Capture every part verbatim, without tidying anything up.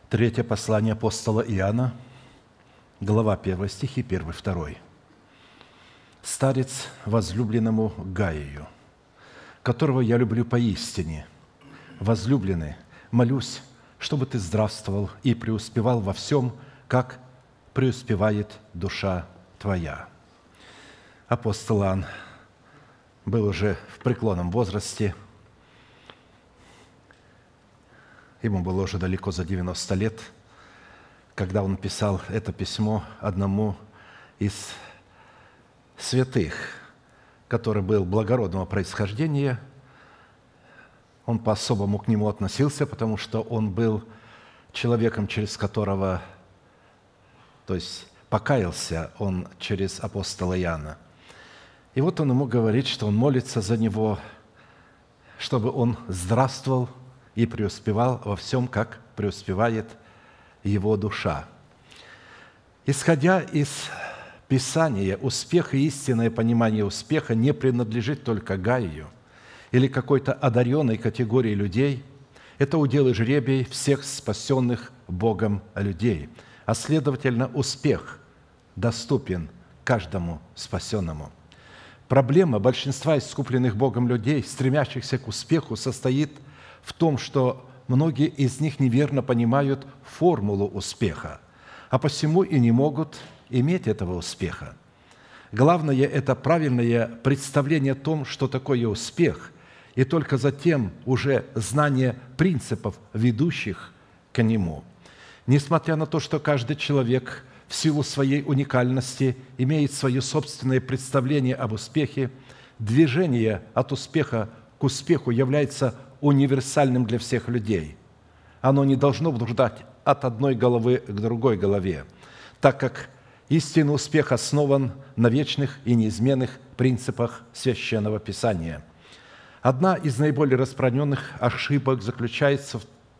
Третье послание апостола Иоанна, глава первая, стихи первый, второй. «Старец возлюбленному Гаию, которого я люблю поистине, возлюбленный, молюсь, чтобы ты здравствовал и преуспевал во всем, как преуспевает душа твоя». Апостол Иоанн был уже в преклонном возрасте, ему было уже далеко за девяносто лет, когда он писал это письмо одному из святых, который был благородного происхождения. Он по-особому к нему относился, потому что он был человеком, через которого, то есть покаялся он через апостола Иоанна. И вот он ему говорит, что он молится за него, чтобы он здравствовал и преуспевал во всем, как преуспевает его душа. Исходя из Писания, успех и истинное понимание успеха не принадлежит только Гаию или какой-то одаренной категории людей. Это удел и жребий всех спасенных Богом людей, а следовательно, успех доступен каждому спасенному. Проблема большинства искупленных Богом людей, стремящихся к успеху, состоит в том, что многие из них неверно понимают формулу успеха, а посему и не могут иметь этого успеха. Главное – это правильное представление о том, что такое успех, и только затем уже знание принципов, ведущих к нему. Несмотря на то, что каждый человек в силу своей уникальности имеет свое собственное представление об успехе, движение от успеха к успеху является универсальным для всех людей. Оно не должно блуждать от одной головы к другой голове, так как истинный успех основан на вечных и неизменных принципах Священного Писания. Одна из наиболее распространенных ошибок заключается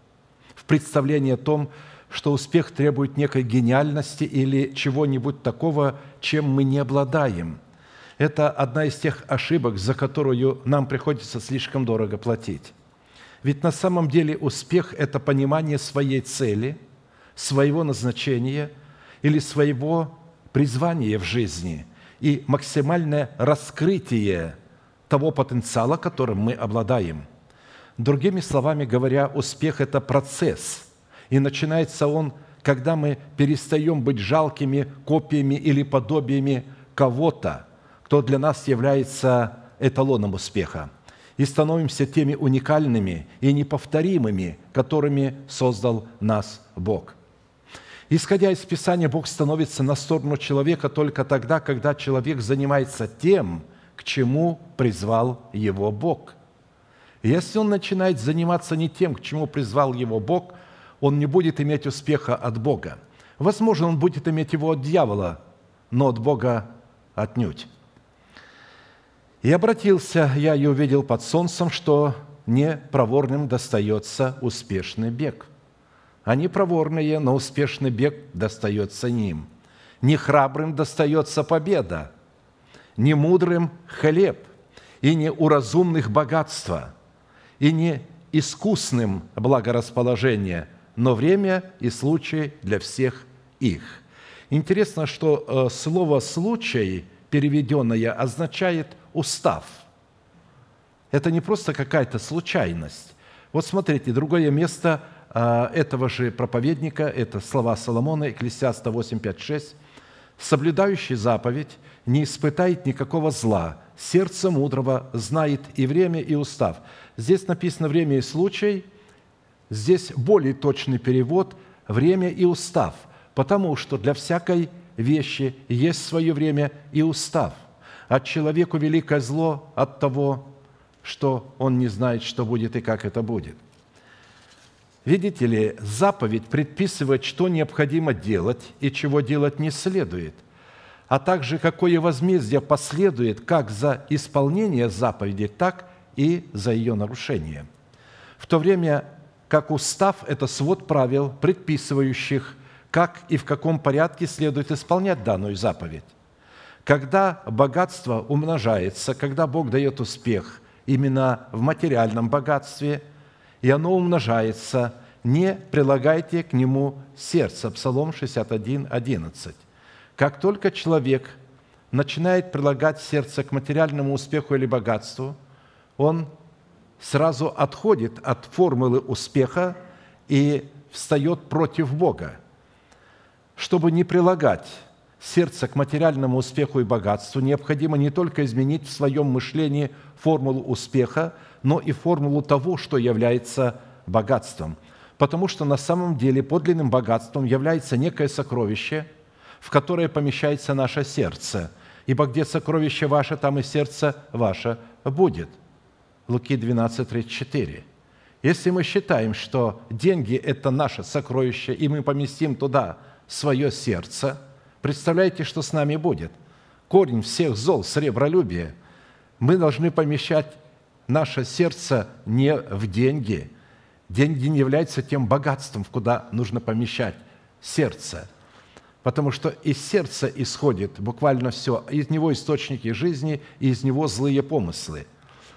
в представлении о том, что успех требует некой гениальности или чего-нибудь такого, чем мы не обладаем. Это одна из тех ошибок, за которую нам приходится слишком дорого платить. Ведь на самом деле успех – это понимание своей цели, своего назначения или своего призвания в жизни и максимальное раскрытие того потенциала, которым мы обладаем. Другими словами говоря, успех – это процесс, и начинается он, когда мы перестаем быть жалкими копиями или подобиями кого-то, кто для нас является эталоном успеха, и становимся теми уникальными и неповторимыми, которыми создал нас Бог. Исходя из Писания, Бог становится на сторону человека только тогда, когда человек занимается тем, к чему призвал его Бог. Если он начинает заниматься не тем, к чему призвал его Бог, он не будет иметь успеха от Бога. Возможно, он будет иметь его от дьявола, но от Бога отнюдь. «И обратился я и увидел под солнцем, что не проворным достается успешный бег, а не проворные, но успешный бег достается ним. Не храбрым достается победа, не мудрым хлеб, и не у разумных богатство, и не искусным благорасположение, но время и случай для всех их». Интересно, что слово «случай», переведенное, означает устав. Это не просто какая-то случайность. Вот смотрите, другое место этого же проповедника, это слова Соломона, Экклесиаста восемь, пять, шесть. «Соблюдающий заповедь не испытает никакого зла, сердце мудрого знает и время, и устав». Здесь написано «время и случай», здесь более точный перевод «время и устав», потому что для всякой вещи есть свое время и устав. От человеку великое зло от того, что он не знает, что будет и как это будет. Видите ли, заповедь предписывает, что необходимо делать и чего делать не следует, а также какое возмездие последует как за исполнение заповеди, так и за ее нарушение. В то время как устав – это свод правил, предписывающих, как и в каком порядке следует исполнять данную заповедь. Когда богатство умножается, когда Бог дает успех именно в материальном богатстве, и оно умножается, не прилагайте к нему сердце». Псалом шестьдесят один, одиннадцать. Как только человек начинает прилагать сердце к материальному успеху или богатству, он сразу отходит от формулы успеха и встает против Бога. Чтобы не прилагать сердце к материальному успеху и богатству, необходимо не только изменить в своем мышлении формулу успеха, но и формулу того, что является богатством. Потому что на самом деле подлинным богатством является некое сокровище, в которое помещается наше сердце. Ибо где сокровище ваше, там и сердце ваше будет. Луки двенадцать, тридцать четыре. Если мы считаем, что деньги – это наше сокровище, и мы поместим туда свое сердце, представляете, что с нами будет? Корень всех зол – сребролюбие. Мы должны помещать наше сердце не в деньги. Деньги не являются тем богатством, куда нужно помещать сердце. Потому что из сердца исходит буквально все. Из него источники жизни, и из него злые помыслы.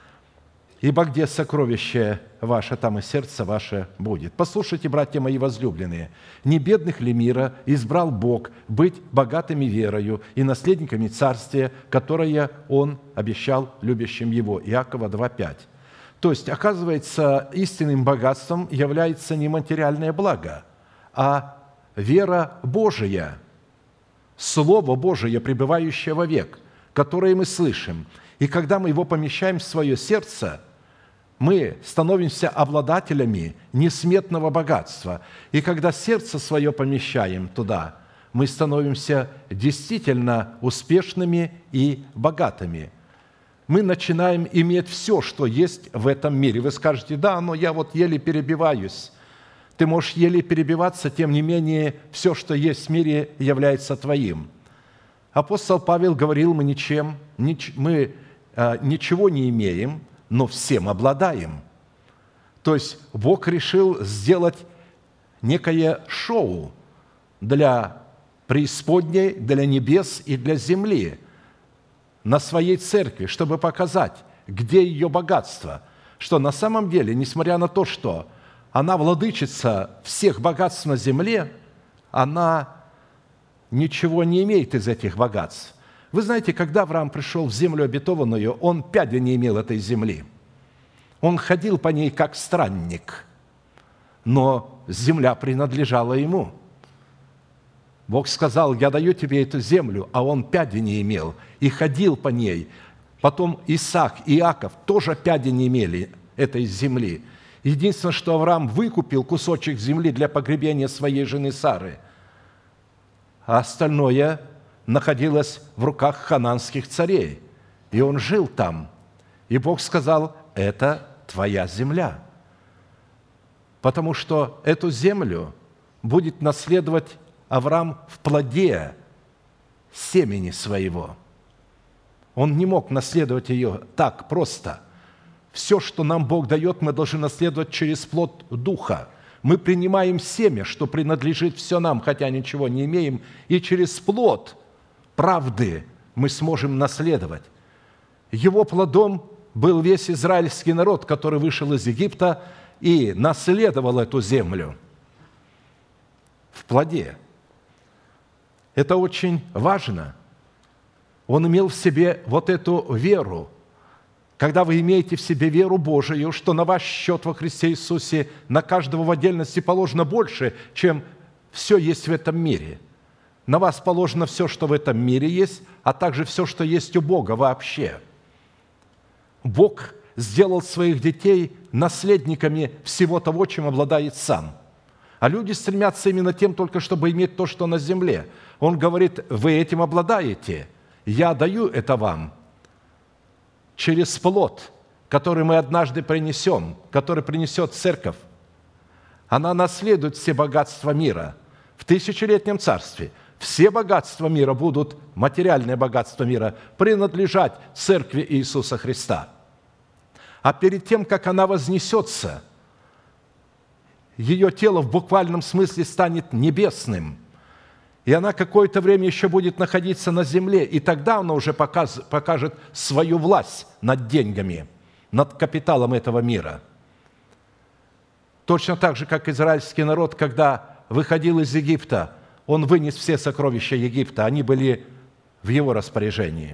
«Ибо где сокровище ваше, там и сердце ваше будет». Послушайте, братья мои возлюбленные, не бедных ли мира избрал Бог быть богатыми верою и наследниками царствия, которое Он обещал любящим Его. Иакова два, пять. То есть, оказывается, истинным богатством является не материальное благо, а вера Божия, Слово Божие, пребывающее вовек, которое мы слышим. И когда мы его помещаем в свое сердце, мы становимся обладателями несметного богатства. И когда сердце свое помещаем туда, мы становимся действительно успешными и богатыми. Мы начинаем иметь все, что есть в этом мире. Вы скажете: да, но я вот еле перебиваюсь. Ты можешь еле перебиваться, тем не менее, все, что есть в мире, является твоим. Апостол Павел говорил: мы ничем, нич, мы а, ничего не имеем, но всем обладаем. То есть Бог решил сделать некое шоу для преисподней, для небес и для земли на своей церкви, чтобы показать, где ее богатство, что на самом деле, несмотря на то, что она владычица всех богатств на земле, она ничего не имеет из этих богатств. Вы знаете, когда Авраам пришел в землю обетованную, он пяди не имел этой земли. Он ходил по ней как странник, но земля принадлежала ему. Бог сказал: я даю тебе эту землю, а он пяди не имел и ходил по ней. Потом Исаак и Иаков тоже пяди не имели этой земли. Единственное, что Авраам выкупил кусочек земли для погребения своей жены Сары, а остальное находилось в руках хананских царей, и он жил там. И Бог сказал: это твоя земля, потому что эту землю будет наследовать Авраам в плоде семени своего. Он не мог наследовать ее так просто. Все, что нам Бог дает, мы должны наследовать через плод Духа. Мы принимаем семя, что принадлежит все нам, хотя ничего не имеем, и через плод правды мы сможем наследовать. Его плодом был весь израильский народ, который вышел из Египта и наследовал эту землю в плоде. Это очень важно. Он имел в себе вот эту веру. Когда вы имеете в себе веру Божию, что на ваш счет во Христе Иисусе на каждого в отдельности положено больше, чем все есть в этом мире. На вас положено все, что в этом мире есть, а также все, что есть у Бога вообще. Бог сделал своих детей наследниками всего того, чем обладает сам. А люди стремятся именно тем только, чтобы иметь то, что на земле. Он говорит: вы этим обладаете, я даю это вам через плод, который мы однажды принесем, который принесет церковь. Она наследует все богатства мира в тысячелетнем царстве. Все богатства мира будут, материальное богатство мира, принадлежать церкви Иисуса Христа. А перед тем, как она вознесется, ее тело в буквальном смысле станет небесным, и она какое-то время еще будет находиться на земле, и тогда она уже показ, покажет свою власть над деньгами, над капиталом этого мира. Точно так же, как израильский народ, когда выходил из Египта, он вынес все сокровища Египта, они были в его распоряжении.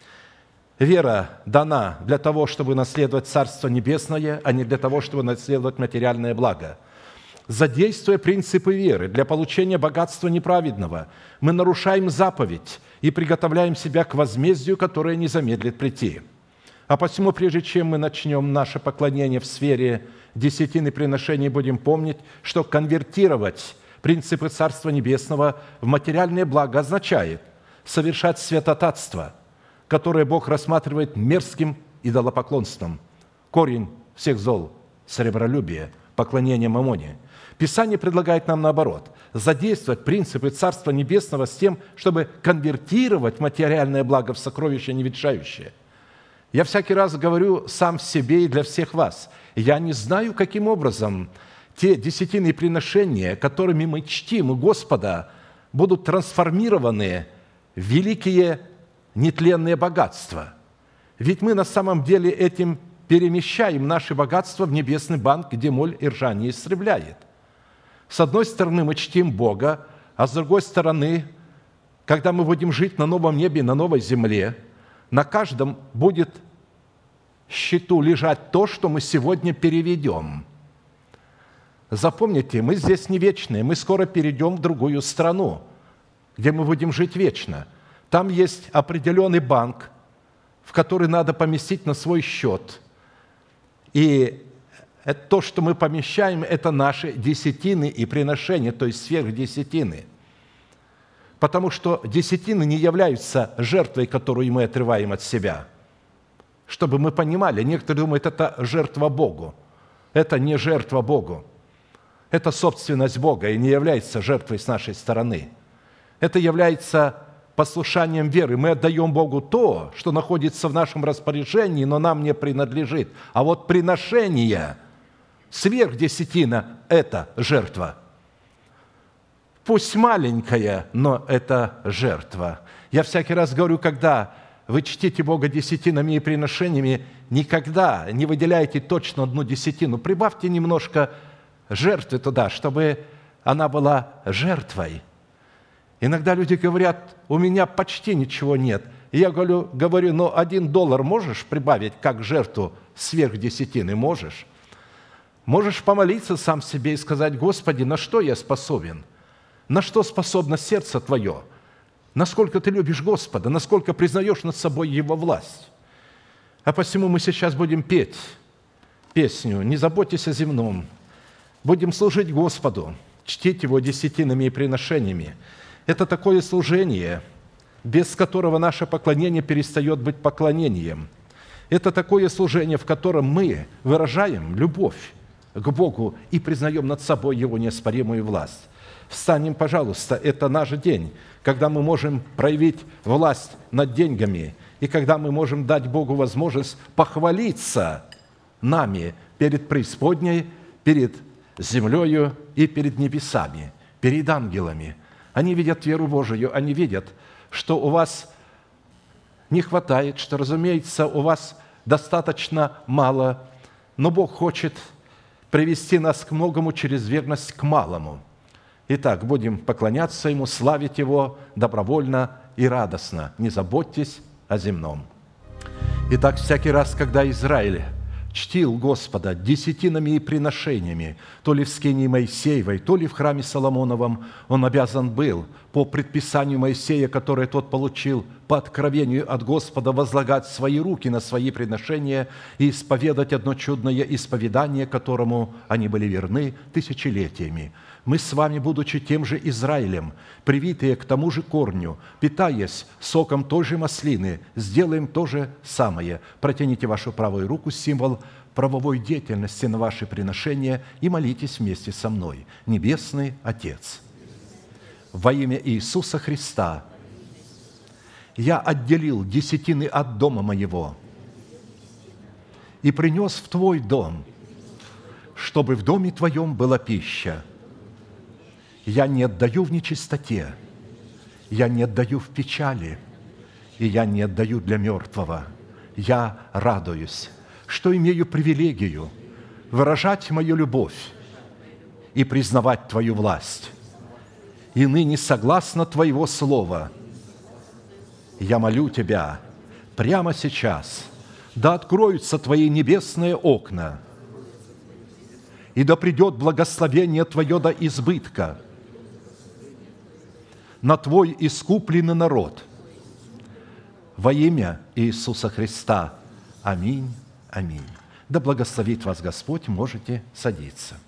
Вера дана для того, чтобы наследовать Царство Небесное, а не для того, чтобы наследовать материальное благо. Задействуя принципы веры для получения богатства неправедного, мы нарушаем заповедь и приготовляем себя к возмездию, которое не замедлит прийти. А посему, прежде чем мы начнем наше поклонение в сфере десятины приношений, будем помнить, что конвертировать принципы Царства Небесного в материальное благо означает совершать святотатство, которое Бог рассматривает мерзким идолопоклонством. Корень всех зол – сребролюбие, поклонение мамоне. Писание предлагает нам наоборот – задействовать принципы Царства Небесного с тем, чтобы конвертировать материальное благо в сокровище неветшающее. Я всякий раз говорю сам себе и для всех вас. Я не знаю, каким образом те десятинные приношения, которыми мы чтим у Господа, будут трансформированы в великие нетленные богатства. Ведь мы на самом деле этим перемещаем наши богатства в небесный банк, где моль и ржа не истребляет. С одной стороны, мы чтим Бога, а с другой стороны, когда мы будем жить на новом небе, на новой земле, на каждом будет счету лежать то, что мы сегодня переведем. Запомните, мы здесь не вечные, мы скоро перейдем в другую страну, где мы будем жить вечно. Там есть определенный банк, в который надо поместить на свой счет. И это то, что мы помещаем, это наши десятины и приношения, то есть сверхдесятины. Потому что десятины не являются жертвой, которую мы отрываем от себя. Чтобы мы понимали, некоторые думают, это жертва Богу. Это не жертва Богу. Это собственность Бога и не является жертвой с нашей стороны. Это является послушанием веры. Мы отдаем Богу то, что находится в нашем распоряжении, но нам не принадлежит. А вот приношение, сверхдесятина – это жертва. Пусть маленькая, но это жертва. Я всякий раз говорю, когда вы чтите Бога десятинами и приношениями, никогда не выделяйте точно одну десятину. Прибавьте немножко жертвы туда, чтобы она была жертвой. Иногда люди говорят, у меня почти ничего нет. И я говорю, говорю, но один доллар можешь прибавить как жертву сверх десятины? Можешь? Можешь помолиться сам себе и сказать, Господи, на что я способен? На что способно сердце твое? Насколько ты любишь Господа? Насколько признаешь над собой Его власть? А посему мы сейчас будем петь песню «Не заботьтесь о земном». Будем служить Господу, чтить Его десятинами и приношениями. Это такое служение, без которого наше поклонение перестает быть поклонением. Это такое служение, в котором мы выражаем любовь к Богу и признаем над собой Его неоспоримую власть. Встанем, пожалуйста, это наш день, когда мы можем проявить власть над деньгами и когда мы можем дать Богу возможность похвалиться нами перед преисподней, перед землею и перед небесами, перед ангелами. Они видят веру Божию, они видят, что у вас не хватает, что, разумеется, у вас достаточно мало, но Бог хочет привести нас к многому через верность к малому. Итак, будем поклоняться Ему, славить Его добровольно и радостно. Не заботьтесь о земном. Итак, всякий раз, когда Израиль чтил Господа десятинами и приношениями, то ли в скинии Моисеевой, то ли в храме Соломоновом, он обязан был по предписанию Моисея, которое тот получил по откровению от Господа, возлагать свои руки на свои приношения и исповедать одно чудное исповедание, которому они были верны тысячелетиями. Мы с вами, будучи тем же Израилем, привитые к тому же корню, питаясь соком той же маслины, сделаем то же самое. Протяните вашу правую руку, символ правовой деятельности на ваши приношения, и молитесь вместе со мной. Небесный Отец, во имя Иисуса Христа я отделил десятины от дома моего и принес в Твой дом, чтобы в доме Твоем была пища. Я не отдаю в нечистоте, я не отдаю в печали, и я не отдаю для мертвого. Я радуюсь, что имею привилегию выражать мою любовь и признавать Твою власть. И ныне, согласно Твоего слова, я молю Тебя прямо сейчас, да откроются Твои небесные окна, и да придет благословение Твое до избытка на Твой искупленный народ. Во имя Иисуса Христа. Аминь. Аминь. Да благословит вас Господь. Можете садиться.